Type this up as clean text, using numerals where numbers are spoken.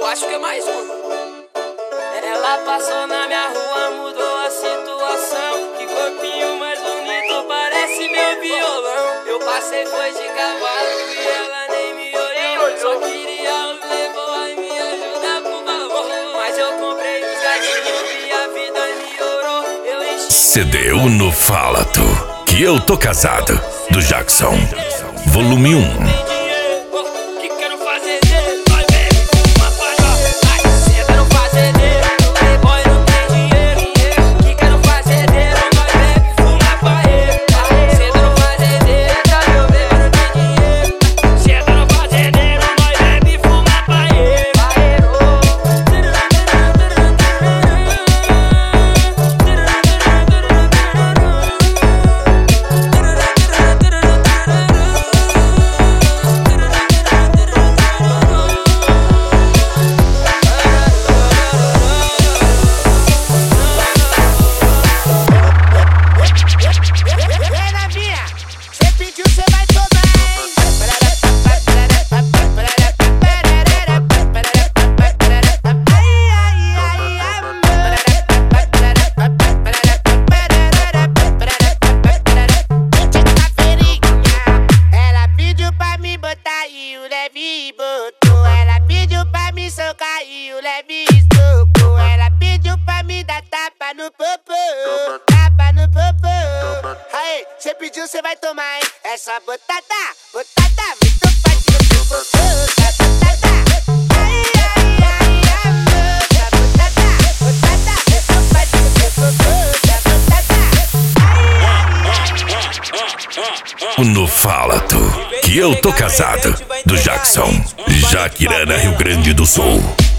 acho que é mais um. Ela passou na minha rua, mudou a situação. Que corpinho mais bonito, parece meu violão. Eu passei, foi de cavalo e ela nem me olhou. Só queria um playboy, me ajudar por favor. Mas eu comprei os gatinhos e a vida melhorou. Eu enchi CD1 Fala Tu, que eu tô casado, do Jackson, volume 1. Ela pediu pra me socar e o leve estocou. Ela pediu pra me dar tapa no popô, tapa no popô. Aí, cê pediu, cê vai tomar, hein? Essa botada, botada, muito forte no popô. Botada, ai, ai, ai, amor. Botada, botada, muito forte no popô. Botada, ai, ai, ai. No Fala Tu, que eu tô casado, do Jackson, Jaquirana, Rio Grande do Sul.